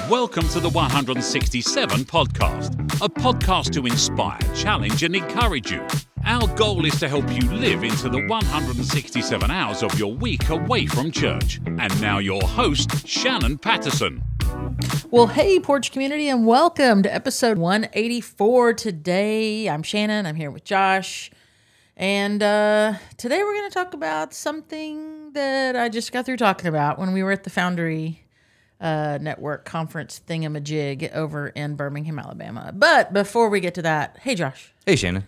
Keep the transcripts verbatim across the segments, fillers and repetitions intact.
Welcome to the one hundred sixty-seven Podcast, a podcast to inspire, challenge and encourage you. Our goal is to help you live into the one hundred sixty-seven hours of your week away from church. And now your host, Shannon Patterson. Well, hey, Porch community, and welcome to episode one eighty-four today. I'm Shannon. I'm here with Josh. And uh, today we're going to talk about something that I just got through talking about when we were at the Foundry uh, Network conference thingamajig over in Birmingham, Alabama. But before we get to that, hey, Josh. Hey, Shannon.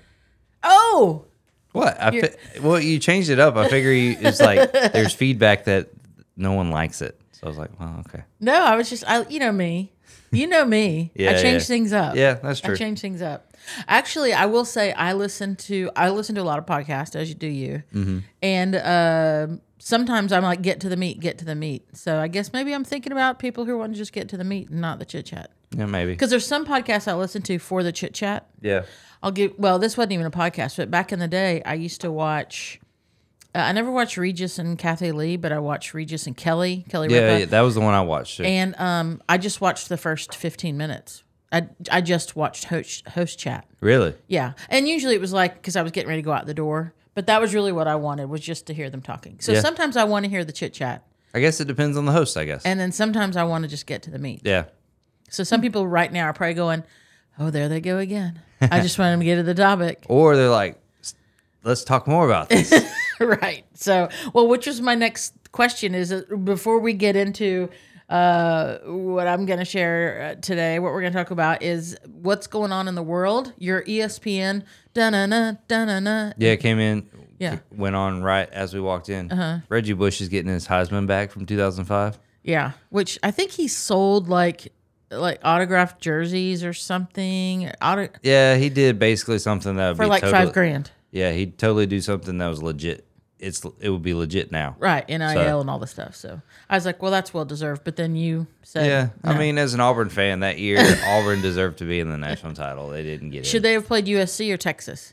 Oh! What? I fi- well, you changed it up. I figure you, it's like there's feedback that no one likes it. So I was like, well, okay. No, I was just, I, you know me. You know me. Yeah, I change yeah. things up. Yeah, that's true. I change things up. Actually, I will say I listen to I listen to a lot of podcasts, as you do you. Mm-hmm. And uh, sometimes I'm like, get to the meat, get to the meat. So I guess maybe I'm thinking about people who want to just get to the meat and not the chit chat. Yeah, maybe. Because there's some podcasts I listen to for the chit chat. Yeah. I'll give. Well, this wasn't even a podcast, but back in the day, I used to watch. Uh, I never watched Regis and Kathy Lee, but I watched Regis and Kelly. Kelly Yeah, Ripa. yeah, that was the one I watched. Too. And um, I just watched the first fifteen minutes. I, I just watched host, host chat. Really? Yeah. And usually it was like, because I was getting ready to go out the door. But that was really what I wanted, was just to hear them talking. So Yeah. sometimes I want to hear the chit chat. I guess it depends on the host, I guess. And then sometimes I want to just get to the meat. Yeah. So some people right now are probably going, oh, there they go again. I just want them to get to the topic. Or they're like, let's talk more about this. Right. So, well, which was my next question is uh, before we get into uh, what I'm going to share uh, today, what we're going to talk about is what's going on in the world. Your E S P N, da-na-na, da-na-na. Yeah, it came in. Yeah. Went on right as we walked in. Uh-huh. Reggie Bush is getting his Heisman back from two thousand five. Yeah, which I think he sold like like autographed jerseys or something. Auto- Yeah, he did basically something that would for be like totally, five grand. Yeah, he'd totally do something that was legit. It's It would be legit now. Right, N I L So- and all the stuff. So I was like, well, that's well deserved. But then you said, Yeah, I no. mean, as an Auburn fan, that year Auburn deserved to be in the national title. They didn't get Should it. they have played U S C or Texas?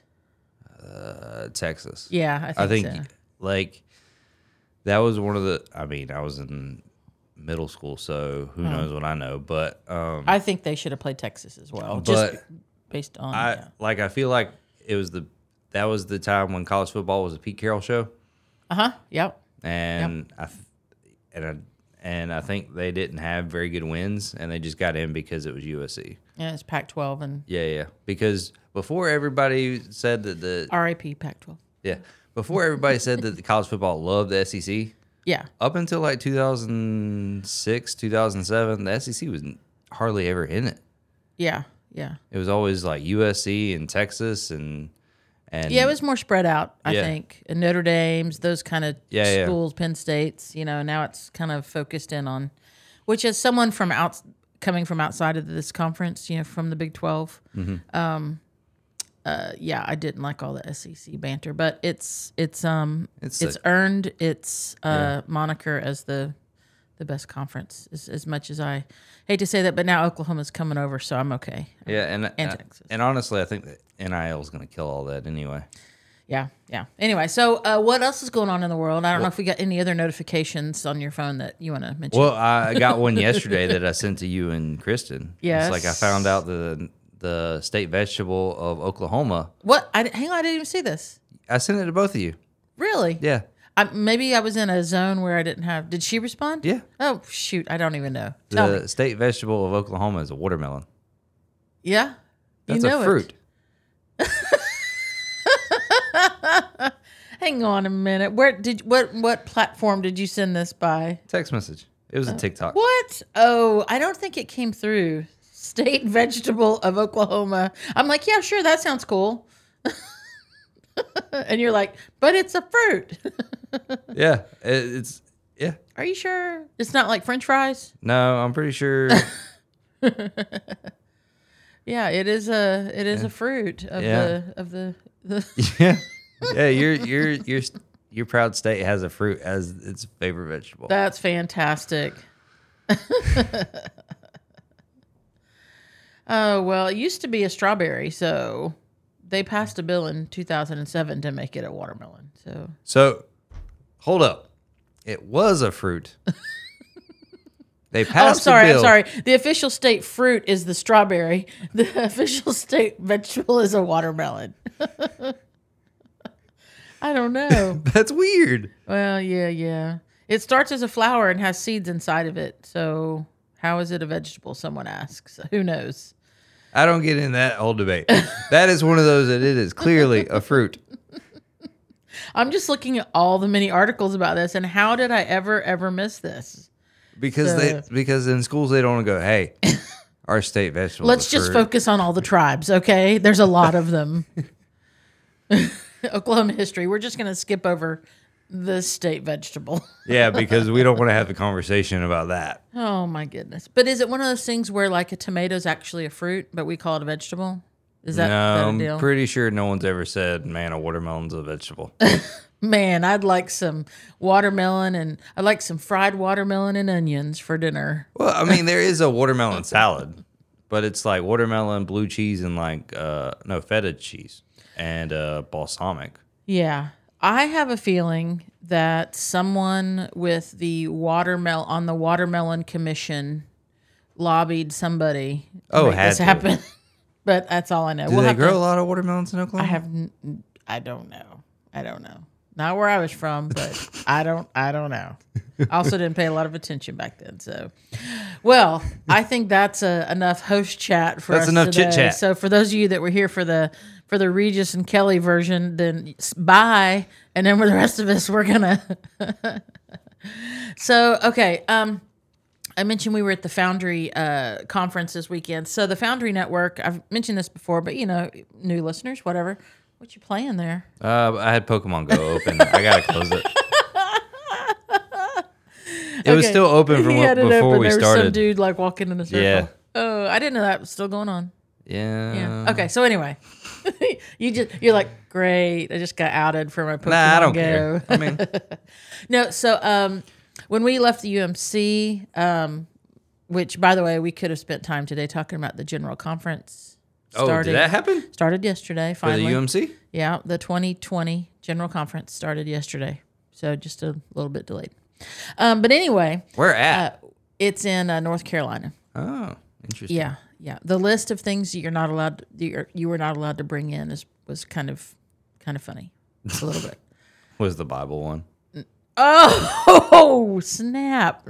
Uh, Texas. Yeah, I think, I think so. like that was one of the. I mean, I was in middle school, so who knows what I know. But um, I think they should have played Texas as well, But just based on. I yeah. like. I feel like it was the that was the time when college football was a Pete Carroll show, Uh huh. Yep. and I th- and I and I think they didn't have very good wins, and they just got in because it was U S C. Yeah, it's Pac twelve and Yeah, yeah. Because before everybody said that the R I P Pac twelve. yeah before everybody said that the college football loved the S E C. Yeah. Up until like two thousand six, two thousand seven, the S E C was hardly ever in it. Yeah. Yeah. It was always like U S C and Texas and and Yeah, it was more spread out, I Yeah. think. And Notre Dame's, those kind of Yeah, yeah. schools, Penn State's, you know, now it's kind of focused in on, which as someone from out, coming from outside of this conference, you know, from the Big twelve, Mm-hmm. um, uh, yeah, I didn't like all the S E C banter, but it's, it's, um, It's it's, a- earned its, uh, Yeah. moniker as the, the best conference as, as much as I hate to say that, but now Oklahoma's coming over, so I'm okay. yeah, and And uh, Texas. and honestly, I think that N I L is going to kill all that anyway. Yeah, yeah. Anyway, so uh, what else is going on in the world? I don't know if we got any other notifications on your phone that you want to mention. Well, I got one yesterday that I sent to you and Kristen. Yes. It's like I found out the the state vegetable of Oklahoma. what? I, hang on, I didn't even see this. I sent it to both of you. Really? Yeah. I, maybe I was in a zone where I didn't have. Did she respond? Yeah. Oh shoot, I don't even know. Tell The me. state vegetable of Oklahoma is a watermelon. Yeah. That's you know a fruit. It. Hang on a minute. Where did what what platform did you send this by? Text message. It was a TikTok. What? Oh, I don't think it came through. State vegetable of Oklahoma. I'm like, yeah, sure, that sounds cool. And you're like, but it's a fruit. Yeah, it, it's yeah. Are you sure? It's not like French fries? No, I'm pretty sure. Yeah, it is a it is a fruit of Yeah. the of the, the yeah, yeah. Your your your your proud state has a fruit as its favorite vegetable. That's fantastic. Oh, well, it used to be a strawberry, so they passed a bill in two thousand seven to make it a watermelon. So, So, hold up. It was a fruit. They Oh, I'm passed sorry. the bill. I'm sorry. The official state fruit is the strawberry. The official state vegetable is a watermelon. I don't know. That's weird. Well, yeah, yeah. It starts as a flower and has seeds inside of it. So how is it a vegetable? Someone asks. Who knows? I don't get in that whole debate. That is one of those that it is clearly a fruit. I'm just looking at all the many articles about this, and how did I ever, ever miss this? Because So- they because in schools they don't go, hey, our state vegetable. Let's is a just fruit. focus on all the tribes, okay? There's a lot of them. Oklahoma history. We're just going to skip over the state vegetable. Yeah, because we don't want to have the conversation about that. Oh my goodness! But is it one of those things where like a tomato is actually a fruit, but we call it a vegetable? Is that, no, that a I'm deal? pretty sure no one's ever said, man, a watermelon's a vegetable. Man, I'd like some watermelon, and I'd like some fried watermelon and onions for dinner. Well, I mean, there is a watermelon salad, but it's like watermelon, blue cheese, and like, uh, no, feta cheese and uh, balsamic. Yeah. I have a feeling that someone with the watermelon on the watermelon commission lobbied somebody to Oh, make had this to. happen. But that's all I know. Do We'll they have grow to- a lot of watermelons in Oklahoma? I have n- I don't know. I don't know. Not where I was from, but I don't I don't know. I also didn't pay a lot of attention back then. So, well, I think that's a, enough host chat for That's us enough today. chit-chat. So, for those of you that were here for the for the Regis and Kelly version, then s- bye. And then for the rest of us, we're gonna. So, okay. Um, I mentioned we were at the Foundry uh, conference this weekend. So the Foundry Network, I've mentioned this before, but you know, new listeners, whatever. What you playing there? Uh, I had Pokemon Go open. I gotta close it. It was Okay. still open from He what, had it before open. we there was some started. dude like walking in a circle. Yeah. Oh, I didn't know that was still going on. Yeah. Yeah. Okay. So anyway, you just you're like, great. I just got outed for my Pokemon Nah, I don't Go. care. I mean, No. So um, when we left the U M C, um, which by the way, we could have spent time today talking about the general conference. oh, did that happen Started yesterday. for the Finally. U M C? Yeah, the twenty twenty general conference started yesterday, so just a little bit delayed. Um, but anyway, Where at? uh, it's in uh, North Carolina. oh, interesting. Yeah, yeah. The list of things you're not allowed, to, you're, you were not allowed to bring in is was kind of, kind of funny, a little bit. Was the Bible one? Oh snap!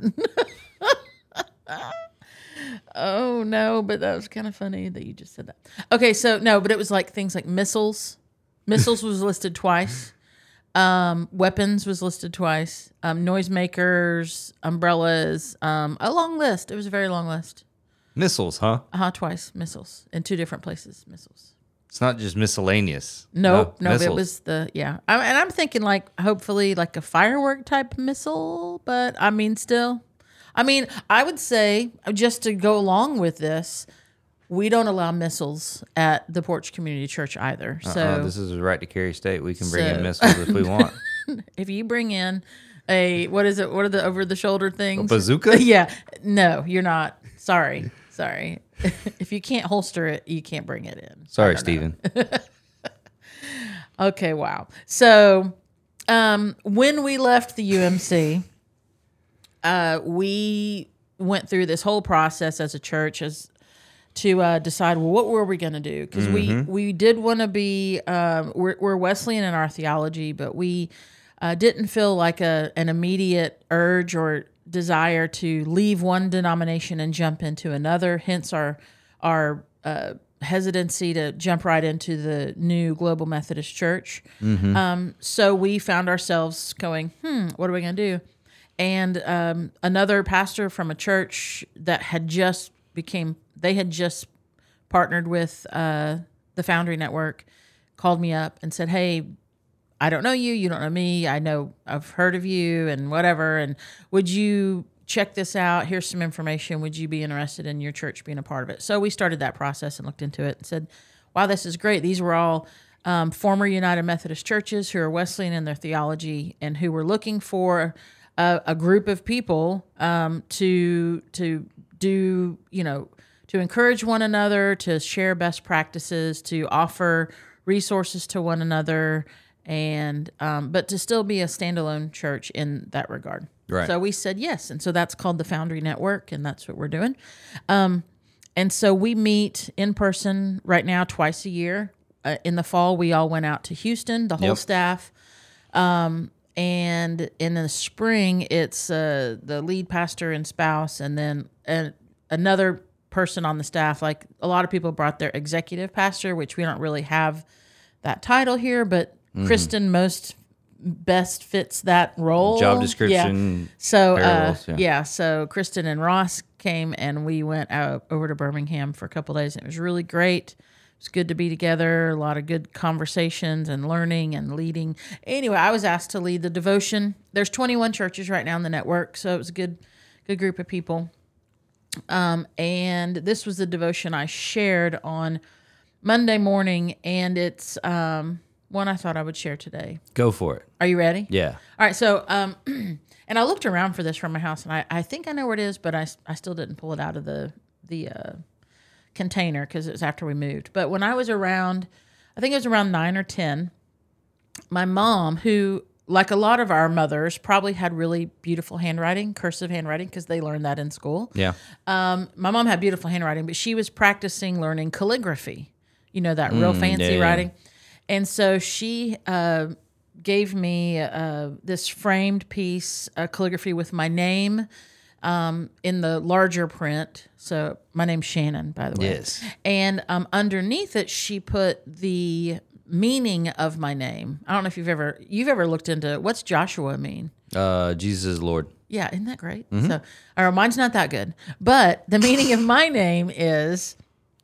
Oh no, but that was kind of funny that you just said that. Okay, so no, but it was like things like missiles. Missiles was listed twice. Um, weapons was listed twice. Um, noisemakers, umbrellas, um, a long list. It was a very long list. Missiles, huh? Uh huh. Twice missiles in two different places. Missiles. It's not just miscellaneous. Nope, no, it missiles. was the yeah. I, and I'm thinking like hopefully like a firework type missile, but I mean still, I mean I would say just to go along with this, we don't allow missiles at the Porch Community Church either. So Uh-uh, this is a right to carry state. We can bring So- in missiles if we want. if you bring in a what is it? What are the over the shoulder things? bazooka? Yeah, no, you're not. Sorry, sorry. If you can't holster it, you can't bring it in. Sorry, Steven. Okay, wow. So, um, when we left the U M C, uh, we went through this whole process as a church as to uh, decide, well, what were we going to do? Because we we did want to be um, we're, we're Wesleyan in our theology, but we uh, didn't feel like a an immediate urge or desire to leave one denomination and jump into another. Hence our our uh, hesitancy to jump right into the new Global Methodist Church. Um, so we found ourselves going, hmm, what are we going to do? And um, another pastor from a church that had just became, they had just partnered with uh, the Foundry Network, called me up and said, hey, I don't know you, you don't know me, I know, I've heard of you and whatever, and would you check this out? Here's some information. Would you be interested in your church being a part of it? So we started that process and looked into it and said, wow, this is great. These were all um, former United Methodist churches who are Wesleyan in their theology and who were looking for a, a group of people um, to to do, you know, to encourage one another, to share best practices, to offer resources to one another, and um, but to still be a standalone church in that regard. Right. So we said yes. And so that's called the Foundry Network, and that's what we're doing. Um, and so we meet in person right now twice a year. Uh, in the fall, we all went out to Houston, the whole Yep. staff. Um, and in the spring, it's uh, the lead pastor and spouse, and then uh, another person on the staff. Like a lot of people brought their executive pastor, which we don't really have that title here, but Mm-hmm. Kristen most best fits that role. Job Yeah. description. So uh, parallels, yeah. yeah. so Kristen and Ross came, and we went out over to Birmingham for a couple of days, and it was really great. It was good to be together, a lot of good conversations and learning and leading. Anyway, I was asked to lead the devotion. There's twenty-one churches right now in the network, so it was a good good group of people. Um, and this was the devotion I shared on Monday morning, and it's um, one I thought I would share today. Go for it. Are you ready? Yeah. All right, so, um, and I looked around for this from my house, and I, I think I know where it is, but I, I still didn't pull it out of the the uh, container because it was after we moved. But when I was around, I think it was around nine or ten, my mom, who, like a lot of our mothers, probably had really beautiful handwriting, cursive handwriting, because they learned that in school. Yeah. Um, my mom had beautiful handwriting, but she was practicing learning calligraphy, you know, that real fancy yeah, yeah. writing. And so she uh, gave me uh, this framed piece of calligraphy with my name um, in the larger print. So my name's Shannon, by the way. Yes. And um, underneath it, she put the meaning of my name. I don't know if you've ever you've ever looked into what's Joshua mean. Uh, Jesus is Lord. Yeah, isn't that great? So, our mine's not that good, but the meaning of my name is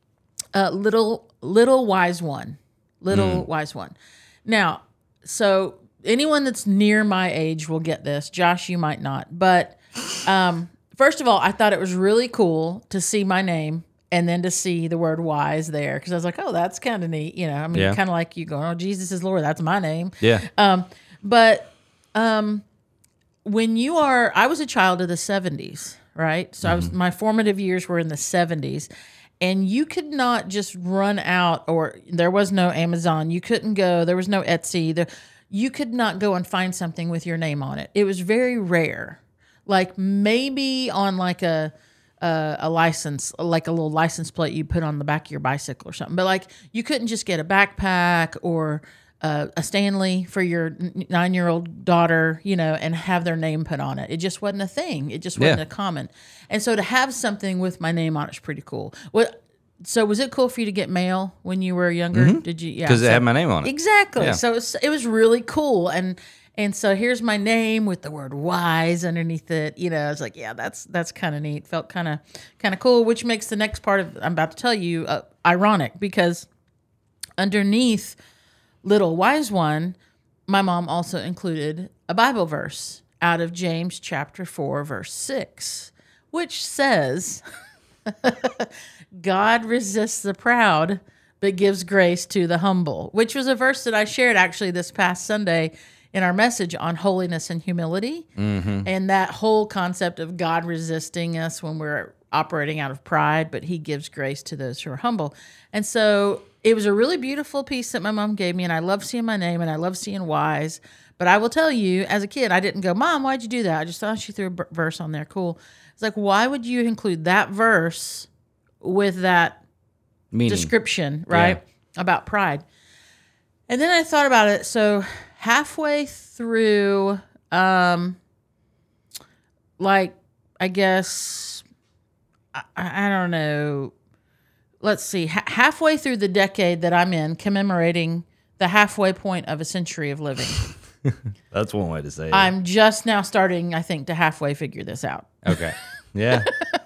uh, little little wise one, little wise one. Now, so anyone that's near my age will get this. Josh, you might not, but um, first of all, I thought it was really cool to see my name and then to see the word wise there, because I was like, oh, that's kind of neat. You know, I mean, Yeah. kind of like you going, oh, Jesus is Lord. That's my name. Yeah. Um, but um, when you are, I was a child of the seventies, right? So I was, my formative years were in the seventies, and you could not just run out, or there was no Amazon. You couldn't go, there was no Etsy. There, you could not go and find something with your name on it. It was very rare. Like maybe on like a, uh, a license, like a little license plate you put on the back of your bicycle or something. But like you couldn't just get a backpack or uh, a Stanley for your n- nine-year-old daughter, you know, and have their name put on it. It just wasn't a thing. It just wasn't Yeah. a common. And so to have something with my name on it is pretty cool. What? So was it cool for you to get mail when you were younger? Did you? Yeah. Because it so- had my name on it. Exactly. Yeah. So it was, it was really cool. And and so here's my name with the word wise underneath it. You know, I was like, yeah, that's that's kind of neat. Felt kind of kind of cool, which makes the next part of I'm about to tell you uh, ironic, because underneath little wise one, my mom also included a Bible verse out of James chapter four, verse six, which says, God resists the proud, but gives grace to the humble, which was a verse that I shared actually this past Sunday in our message on holiness and humility. And that whole concept of God resisting us when we're operating out of pride, but he gives grace to those who are humble. And so it was a really beautiful piece that my mom gave me, and I love seeing my name, and I love seeing wise. But I will tell you, as a kid, I didn't go, Mom, why'd you do that? I just thought she threw a b- verse on there. Cool. It's like, why would you include that verse with that Meaning. description, right, about pride? And then I thought about it. So halfway through, um, like, I guess, I, I don't know, let's see, ha- halfway through the decade that I'm in, commemorating the halfway point of a century of living, That's one way to say it. I'm just now starting, I think, to halfway figure this out. okay. Yeah.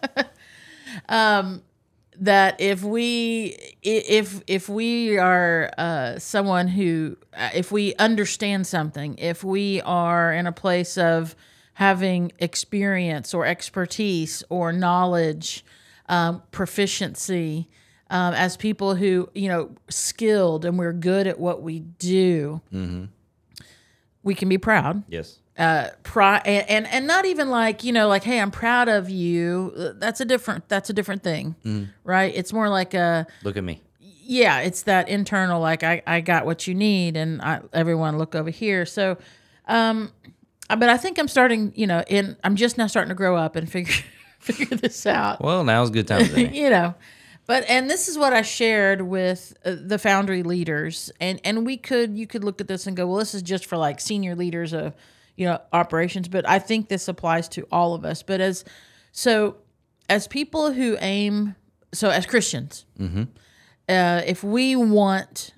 That if we i- if if we are uh, someone who uh, if we understand something, if we are in a place of having experience or expertise or knowledge, um, proficiency, um, as people who, you know, skilled and we're good at what we do, we can be proud. Yes. Uh, pride and, and and not even like, you know, like, hey, I'm proud of you. That's a different that's a different thing, right? It's more like a Look at me. yeah, it's that internal, like I, I got what you need, and I, everyone look over here. So, um, Uh, But I think I'm starting, you know, in I'm just now starting to grow up and figure figure this out. Well, now's a good time. Today. you know, but and this is what I shared with uh, the Foundry leaders, and and we could you could look at this and go, well, this is just for like senior leaders of, you know, operations, but I think this applies to all of us. But as so as people who aim, so as Christians, mm-hmm. uh, if we want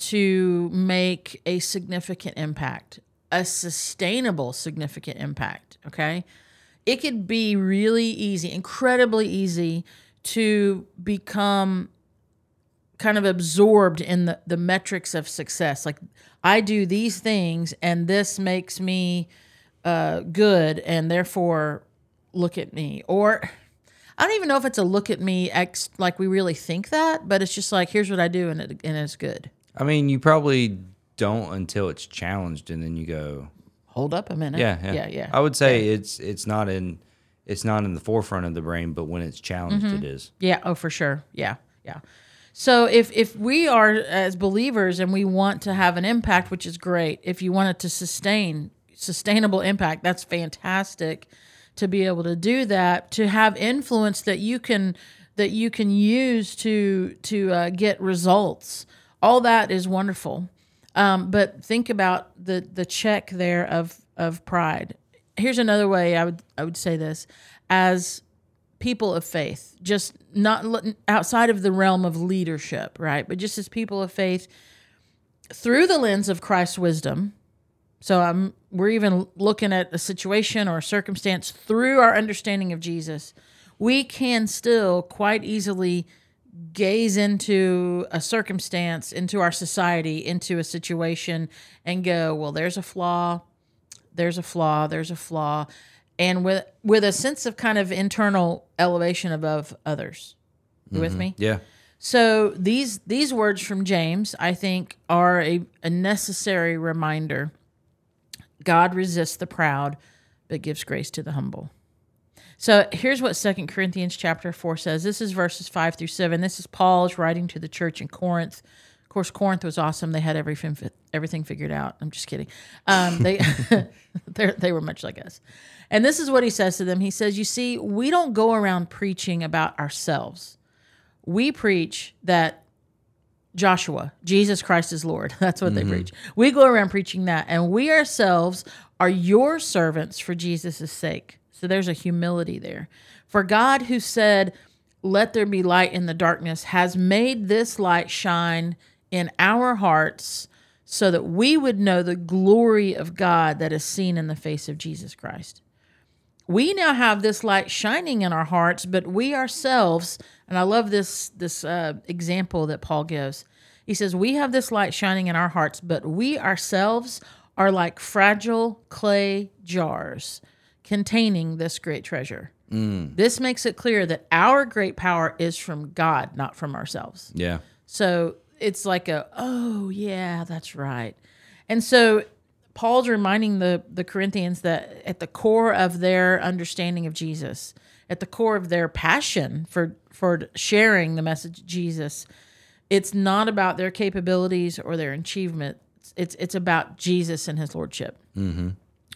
to make a significant impact, a sustainable significant impact, okay, it could be really easy, incredibly easy to become kind of absorbed in the, the metrics of success. Like, I do these things and this makes me uh, good, and therefore look at me. Or I don't even know if it's a look at me ex, like we really think that, but it's just like, here's what I do and, it, and it's good. I mean, you probably don't until it's challenged, and then you go, hold up a minute. Yeah, yeah, yeah. yeah. I would say yeah. it's it's not in it's not in the forefront of the brain, but when it's challenged, Mm-hmm. it is. Yeah. Oh, for sure. Yeah. Yeah. So if if we are as believers and we want to have an impact, which is great, if you want it to sustain sustainable impact, that's fantastic to be able to do that, to have influence that you can that you can use to to uh, get results. All that is wonderful. Um, but think about the the check there of of pride. Here's another way I would I would say this: as people of faith, just not outside of the realm of leadership, right? But just as people of faith, through the lens of Christ's wisdom. So I'm we're even looking at a situation or a circumstance through our understanding of Jesus. We can still quite easily gaze into a circumstance, into our society, into a situation, and go, well, there's a flaw, there's a flaw, there's a flaw, and with with a sense of kind of internal elevation above others. You Mm-hmm. with me? Yeah. So these these words from James, I think, are a, a necessary reminder. God resists the proud, but gives grace to the humble. So here's what Second Corinthians chapter four says. This is verses five through seven. This is Paul's writing to the church in Corinth. Of course, Corinth was awesome. They had everything everything figured out. I'm just kidding. Um, they they were much like us. And this is what he says to them. He says, you see, we don't go around preaching about ourselves. We preach that Joshua, Jesus Christ is Lord. That's what mm-hmm. they preach. We go around preaching that. And we ourselves are your servants for Jesus' sake. So there's a humility there. For God, who said, let there be light in the darkness, has made this light shine in our hearts so that we would know the glory of God that is seen in the face of Jesus Christ. We now have this light shining in our hearts, but we ourselves, and I love this, this uh, example that Paul gives. He says, we have this light shining in our hearts, but we ourselves are like fragile clay jars containing this great treasure. Mm. This makes it clear that our great power is from God, not from ourselves. Yeah. So it's like a, oh, yeah, that's right. And so Paul's reminding the, the Corinthians that at the core of their understanding of Jesus, at the core of their passion for, for sharing the message of Jesus, it's not about their capabilities or their achievement. It's it's about Jesus and his lordship. Mm-hmm.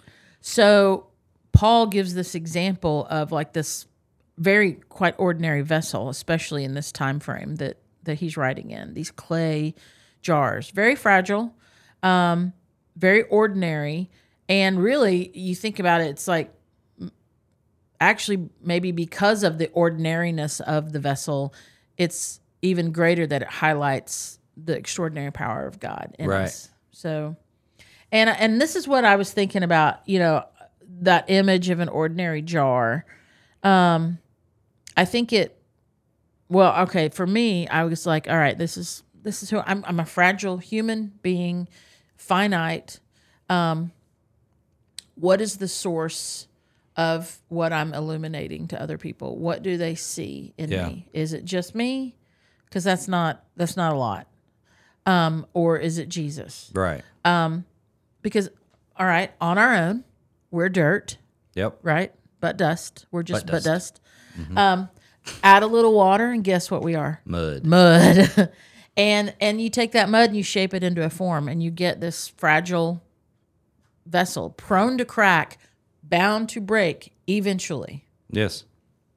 So Paul gives this example of like this very quite ordinary vessel, especially in this time frame that, that he's writing in, these clay jars, very fragile, um, very ordinary. And really, you think about it, it's like actually maybe because of the ordinariness of the vessel, it's even greater that it highlights the extraordinary power of God in right. us. So, and and this is what I was thinking about, you know, that image of an ordinary jar. Um, I think it, well, okay, for me, I was like, all right, this is this is who I'm. I'm a fragile human being, finite. Um, what is the source of what I'm illuminating to other people? What do they see in yeah. me? Is it just me? Because that's not that's not a lot. Um, or is it Jesus? Right. Um, because, all right, on our own, we're dirt. Yep. Right? But dust. We're just but but dust. dust. Mm-hmm. Um, add a little water, and guess what we are? Mud. Mud. and and you take that mud and you shape it into a form, and you get this fragile vessel, prone to crack, bound to break eventually. Yes.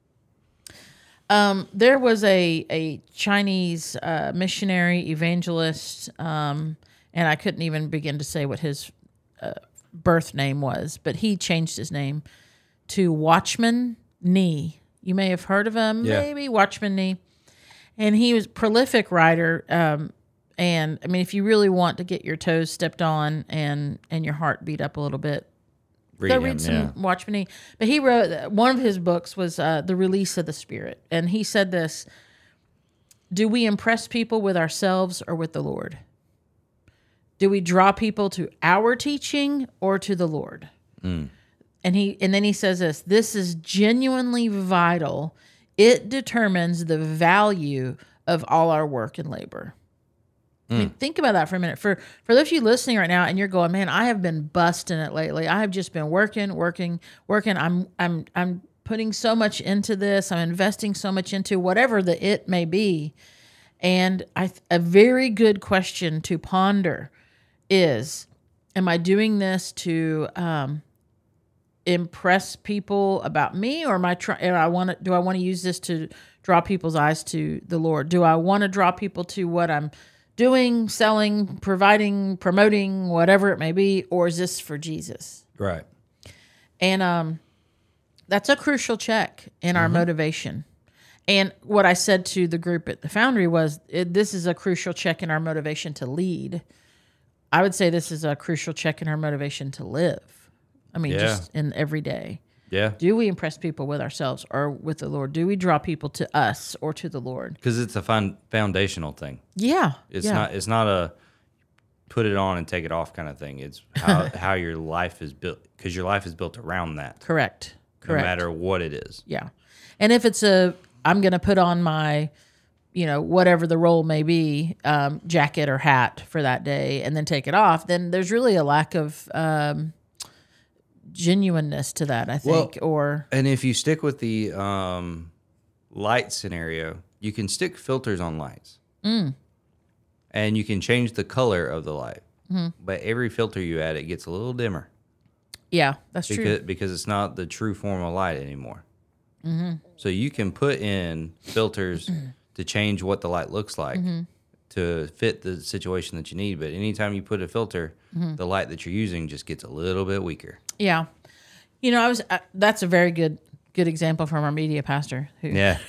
Um, there was a a Chinese uh, missionary evangelist, um, and I couldn't even begin to say what his uh, birth name was, but he changed his name to Watchman Nee. You may have heard of him, Yeah. maybe Watchman Nee. And he was a prolific writer. Um, and I mean, if you really want to get your toes stepped on and and your heart beat up a little bit, Read go him, read some yeah. Watchman Nee. But he wrote, one of his books was uh, The Release of the Spirit. And he said this: do we impress people with ourselves or with the Lord? Do we draw people to our teaching or to the Lord? Mm. And he and then he says this: this is genuinely vital. It determines the value of all our work and labor. I mean, think about that for a minute. For for those of you listening right now, and you're going, man, I have been busting it lately. I have just been working, working, working. I'm I'm I'm putting so much into this. I'm investing so much into whatever the it may be. And I a very good question to ponder is, am I doing this to um, impress people about me, or am I trying? I want to. Do I want to use this to draw people's eyes to the Lord? Do I want to draw people to what I'm doing, selling, providing, promoting, whatever it may be, or is this for Jesus? Right. And um, that's a crucial check in our motivation. And what I said to the group at the Foundry was, it, this is a crucial check in our motivation to lead. I would say this is a crucial check in our motivation to live. I mean, Yeah. just in every day. Yeah. Do we impress people with ourselves or with the Lord? Do we draw people to us or to the Lord? Because it's a fun foundational thing. Yeah. It's yeah. not. It's not a put it on and take it off kind of thing. It's how how your life is built. Because your life is built around that. Correct. No Correct. matter what it is. Yeah. And if it's a, I'm going to put on my, you know, whatever the role may be, um, jacket or hat for that day and then take it off, then there's really a lack of um, genuineness to that, I think. Well, or And if you stick with the um, light scenario, you can stick filters on lights. Mm. And you can change the color of the light. Mm-hmm. But every filter you add, it gets a little dimmer. Yeah, that's because, true. Because it's not the true form of light anymore. Mm-hmm. So you can put in filters to change what the light looks like Mm-hmm. to fit the situation that you need. But anytime you put a filter, Mm-hmm. the light that you're using just gets a little bit weaker. Yeah. You know, I was, uh, that's a very good, good example from our media pastor. Who, Yeah.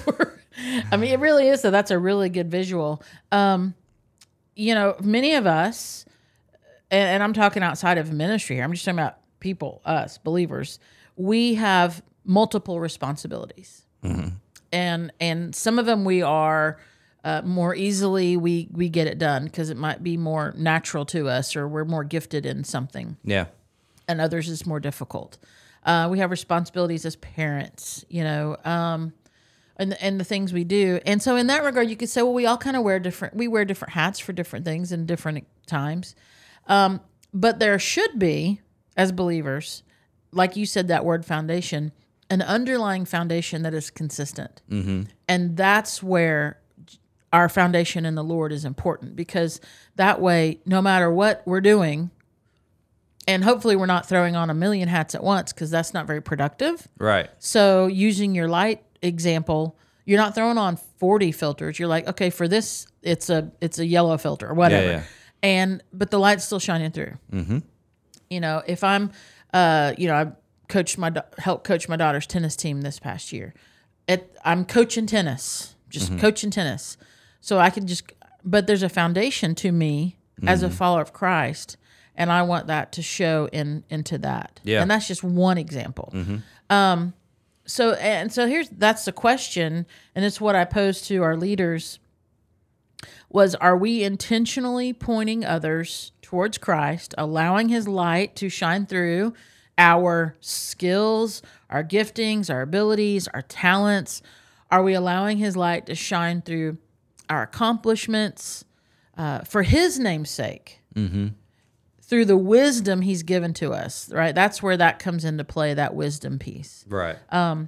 I mean, it really is. So that's a really good visual. Um, you know, many of us, and, and I'm talking outside of ministry here, I'm just talking about people, us, believers, we have multiple responsibilities. Mm-hmm. And and some of them we are uh, more easily, we, we get it done because it might be more natural to us or we're more gifted in something. Yeah. And others is more difficult. Uh, we have responsibilities as parents, you know, um, and and the things we do. And so in that regard, you could say, well, we all kind of wear different, we wear different hats for different things in different times. Um, but there should be, as believers, like you said, that word foundation, an underlying foundation that is consistent. Mm-hmm. And that's where our foundation in the Lord is important, because that way, no matter what we're doing, and hopefully we're not throwing on a million hats at once, because that's not very productive. Right. So using your light example, you're not throwing on forty filters. You're like, okay, for this, it's a it's a yellow filter or whatever. Yeah, yeah. And but the light's still shining through. Mm-hmm. You know, if I'm, uh, you know, I coached my helped coach my daughter's tennis team this past year. It, I'm coaching tennis, just Mm-hmm. coaching tennis. So I can just, but there's a foundation to me Mm-hmm. as a follower of Christ, and I want that to show in into that. Yeah. And that's just one example. Mm-hmm. Um, so and so here's that's the question, and it's what I posed to our leaders. Was, are we intentionally pointing others towards Christ, allowing His light to shine through our skills, our giftings, our abilities, our talents? Are we allowing His light to shine through our accomplishments uh, for His name's sake? Mm-hmm. Through the wisdom He's given to us, right? That's where that comes into play, that wisdom piece. Right. Um,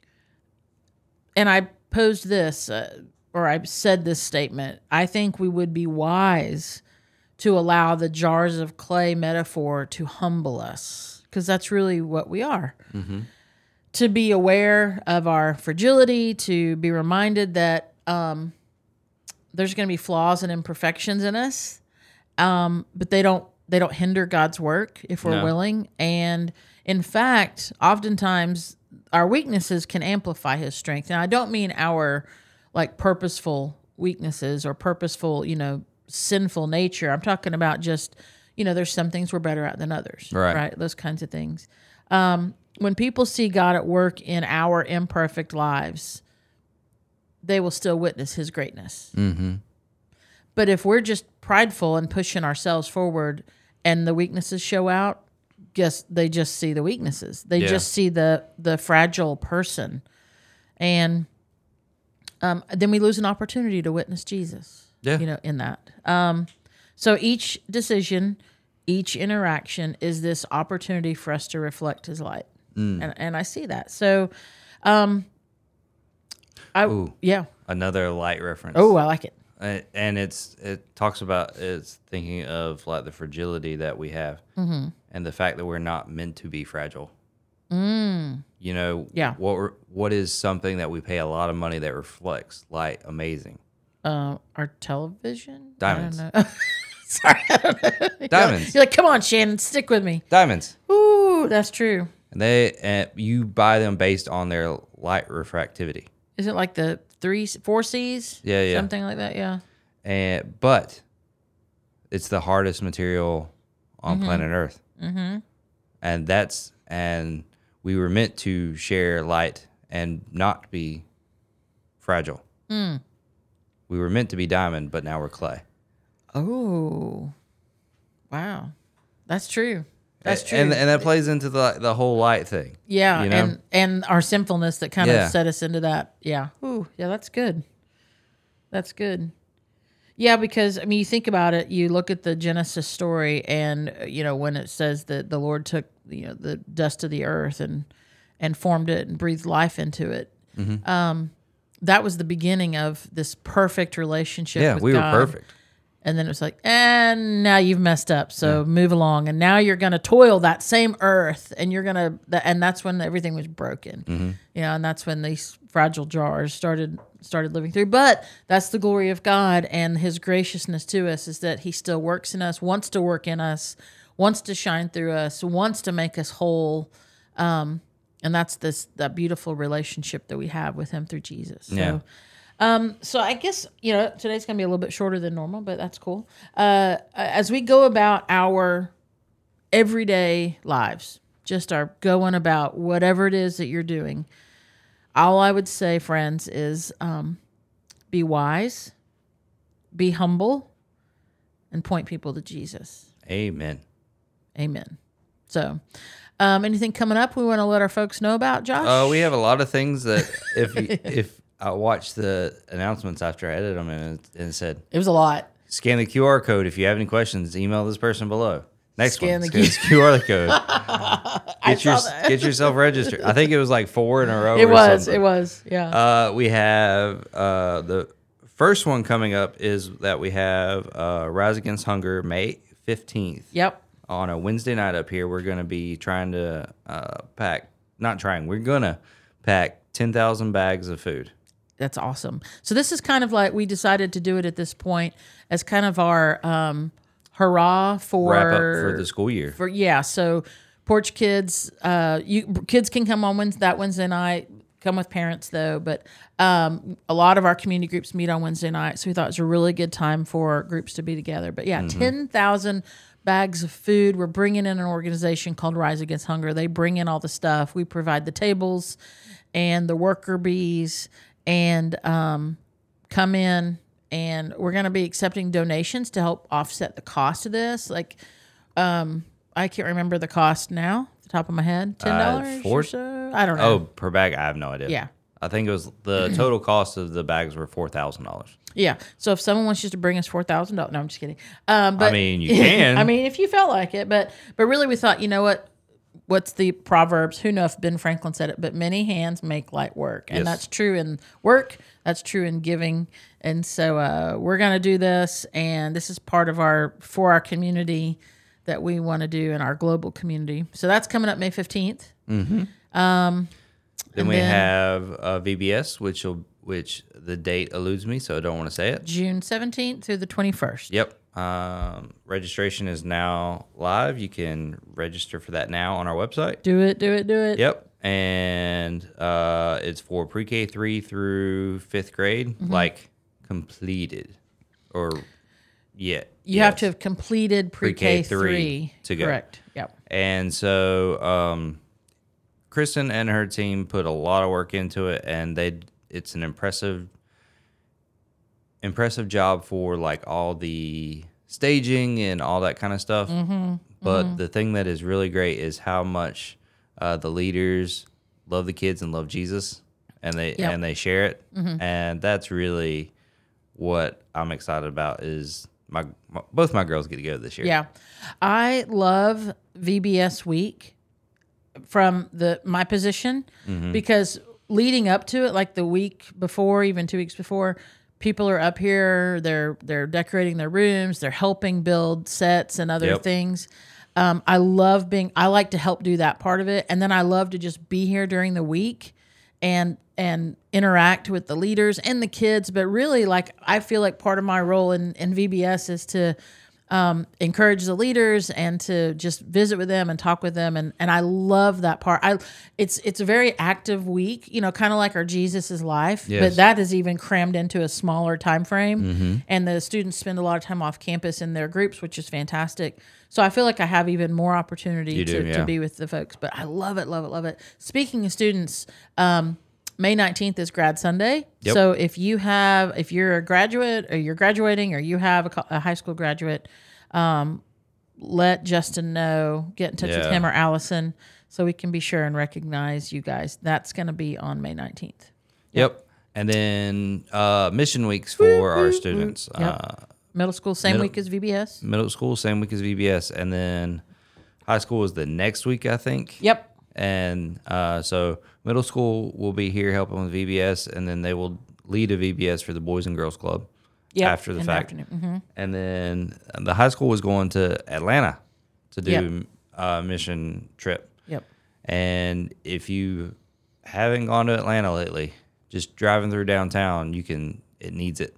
and I posed this, uh, or I said this statement: I think we would be wise to allow the jars of clay metaphor to humble us, because that's really what we are. Mm-hmm. To be aware of our fragility, to be reminded that um, there's going to be flaws and imperfections in us, um, but they don't they don't hinder God's work if we're No. willing. And in fact, oftentimes our weaknesses can amplify His strength. And I don't mean our like purposeful weaknesses or purposeful, you know, sinful nature. I'm talking about just, you know, there's some things we're better at than others, Right. right? Those kinds of things. Um, when people see God at work in our imperfect lives, they will still witness His greatness. Mm-hmm. But if we're just prideful and pushing ourselves forward and the weaknesses show out, guess they just see the weaknesses. They Yeah. just see the the fragile person. And um, then we lose an opportunity to witness Jesus. Yeah. You know, in that. Um, so each decision, each interaction is this opportunity for us to reflect His light. Mm. And and I see that. So um I Ooh. yeah. Another light reference. Oh, I like it. Uh, and it's it talks about it's thinking of like the fragility that we have, Mm-hmm. and the fact that we're not meant to be fragile. Mm. You know, Yeah. What we're- what is something that we pay a lot of money that reflects light amazing? Uh, our television? Diamonds. I don't know. Sorry, I don't know. You're Diamonds. like, You're like, come on, Shannon, stick with me. Diamonds, Ooh, that's true. and they uh, you buy them based on their light refractivity. Is it like the three, four C's? Yeah, yeah. Something like that, yeah. And but it's the hardest material on Mm-hmm. planet Earth, mm-hmm. and that's and we were meant to share light and not be fragile. Mm. We were meant to be diamond, but now we're clay. Oh, wow. That's true. That's true. And and that plays into the the whole light thing. yeah, you know? and, and our sinfulness that kind Yeah. of set us into that. Yeah. Ooh, yeah, that's good. That's good. Yeah, because, I mean, you think about it, you look at the Genesis story and, uh, you know, when it says that the Lord took, you know, the dust of the earth and and formed it and breathed life into it. Mm-hmm. Um, that was the beginning of this perfect relationship Yeah, with we God. were perfect. And then it was like, and now you've messed up. So move along. And now you're going to toil that same earth. And you're going to, and that's when everything was broken. Mm-hmm. You know, and that's when these fragile jars started started living through. But that's the glory of God and His graciousness to us, is that He still works in us, wants to work in us, wants to shine through us, wants to make us whole. Um, and that's this that beautiful relationship that we have with Him through Jesus. So, Yeah. Um, so I guess, you know, today's going to be a little bit shorter than normal, but that's cool. Uh, as we go about our everyday lives, just our going about whatever it is that you're doing, all I would say, friends, is um, be wise, be humble, and point people to Jesus. Amen. Amen. So, um, anything coming up we want to let our folks know about, Josh? Uh, we have a lot of things that if you, if I watched the announcements after I edited them and it, and it said, It was a lot. scan the Q R code. If you have any questions, email this person below. Next Scan one, the scan this Q R code. Get your saw that. get yourself registered. I think it was like four in a row. It or was. something. It was. Yeah. Uh, we have uh, the first one coming up is that we have uh, Rise Against Hunger, May fifteenth. Yep. On a Wednesday night up here, we're going to be trying to uh, pack, not trying, we're going to pack ten thousand bags of food. That's awesome. So this is kind of like, we decided to do it at this point as kind of our um, hurrah for Wrap up for the school year. For yeah, so Porch Kids, uh, you kids can come on Wednesday, that Wednesday night. Come with parents though, but um, a lot of our community groups meet on Wednesday night, so we thought it was a really good time for groups to be together. But yeah, Mm-hmm. ten thousand bags of food. We're bringing in an organization called Rise Against Hunger. They bring in all the stuff. We provide the tables and the worker bees, and um, come in, and we're going to be accepting donations to help offset the cost of this. Like, um, I can't remember the cost now, off the top of my head. ten dollars Uh, four- or so? I don't know. Oh, per bag? I have no idea. Yeah. I think it was the total cost of the bags were four thousand dollars. Yeah. So if someone wants just to bring us four thousand dollars, no, I'm just kidding. Um, but I mean, you can. I mean, if you felt like it, but but really, we thought, you know what, what's the Proverbs? Who knows if Ben Franklin said it, but many hands make light work. And Yes. that's true in work. That's true in giving. And so uh, we're going to do this. And this is part of our, for our community that we want to do in our global community. So that's coming up May fifteenth. Mm-hmm. Um, Then and we then- have uh, V B S, which will which the date eludes me, so I don't want to say it. June seventeenth through the twenty-first. Yep. Um, registration is now live. You can register for that now on our website. Do it, do it, do it. Yep. And uh, it's for pre-K three through fifth grade, Mm-hmm. like completed or yeah. You have to have completed pre-K Pre-K three three. to go. Correct. Yep. And so um, Kristen and her team put a lot of work into it, and they it's an impressive impressive job for like all the staging and all that kind of stuff. Mm-hmm. But Mm-hmm. the thing that is really great is how much uh, the leaders love the kids and love Jesus, and they Yep. and they share it, Mm-hmm. and that's really what I'm excited about. Is my, my both my girls get to go this year. Yeah. I love V B S week from the my position Mm-hmm. because leading up to it, like the week before, even two weeks before, people are up here, they're they're decorating their rooms, they're helping build sets and other Yep. things. Um, I love being I like to help do that part of it. And then I love to just be here during the week and and interact with the leaders and the kids. But really, like I feel like part of my role in, in V B S is to um, encourage the leaders and to just visit with them and talk with them. And, and I love that part. I it's it's a very active week, you know, kind of like our Jesus is Life, Yes. but that is even crammed into a smaller time frame. And the students spend a lot of time off campus in their groups, which is fantastic. So I feel like I have even more opportunity You to, do, to yeah. be with the folks. But I love it, love it, love it. Speaking of students, um, May nineteenth is Grad Sunday. Yep. So if you have, if you're a graduate or you're graduating or you have a, co- a high school graduate, um, let Justin know, get in touch with Yeah. him or Allison so we can be sure and recognize you guys. That's going to be on May nineteenth. Yep. And then uh, mission weeks for our students. Yep. Uh, Middle school, same Middle- week as V B S. middle school, same week as V B S. And then high school is the next week, I think. Yep. And uh, so middle school will be here helping with V B S, and then they will lead a V B S for the Boys and Girls Club Yep. after the in fact. afternoon. Mhm. And then the high school was going to Atlanta to do Yep. a mission trip. Yep. And if you haven't gone to Atlanta lately, just driving through downtown, you can, it needs it,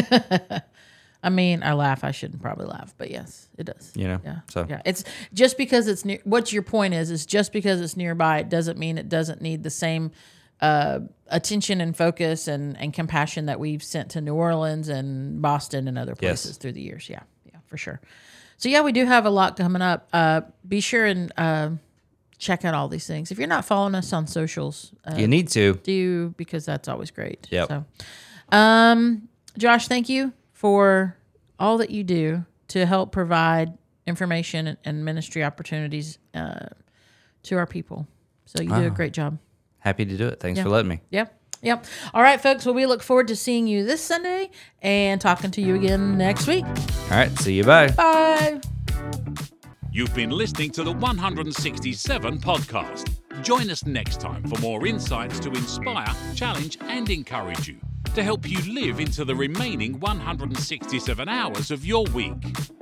I mean, I laugh. I shouldn't probably laugh, but yes, it does. you know? Yeah. So, Yeah. It's just because it's near. What your point is is just because it's nearby, it doesn't mean it doesn't need the same uh, attention and focus and, and compassion that we've sent to New Orleans and Boston and other places Yes. through the years. Yeah. Yeah, for sure. So yeah, we do have a lot coming up. Uh, be sure and uh, check out all these things. If you're not following us on socials, uh, you need to. do because that's always great. Yep. So, um, Josh, thank you for all that you do to help provide information and, and ministry opportunities uh, to our people. So you do a Ah. great job. Happy to do it. Thanks Yeah. for letting me. Yep. Yep. All right, folks. Well, we look forward to seeing you this Sunday and talking to you again next week. All right. See you. Bye. Bye. You've been listening to the one hundred sixty-seven podcast. Join us next time for more insights to inspire, challenge, and encourage you to help you live into the remaining one hundred sixty-seven hours of your week.